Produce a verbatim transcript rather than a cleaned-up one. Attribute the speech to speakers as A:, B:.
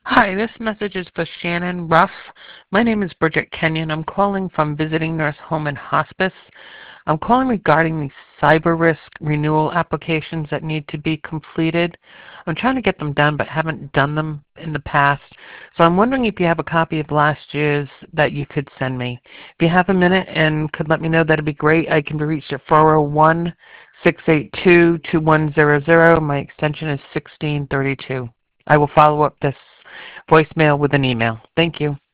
A: Hi, this message is for Shannon Ruff. My name is Bridget Kenyon. I'm calling from Visiting Nurse Home and Hospice. I'm calling regarding the cyber risk renewal applications that need to be completed. I'm trying to get them done but haven't done them in the past. So I'm wondering if you have a copy of last year's that you could send me. If you have a minute and could let me know, that'd be great. I can be reached at four oh one, six eight two, two one zero zero. My extension is sixteen thirty-two. I will follow up this voicemail with an email. Thank you.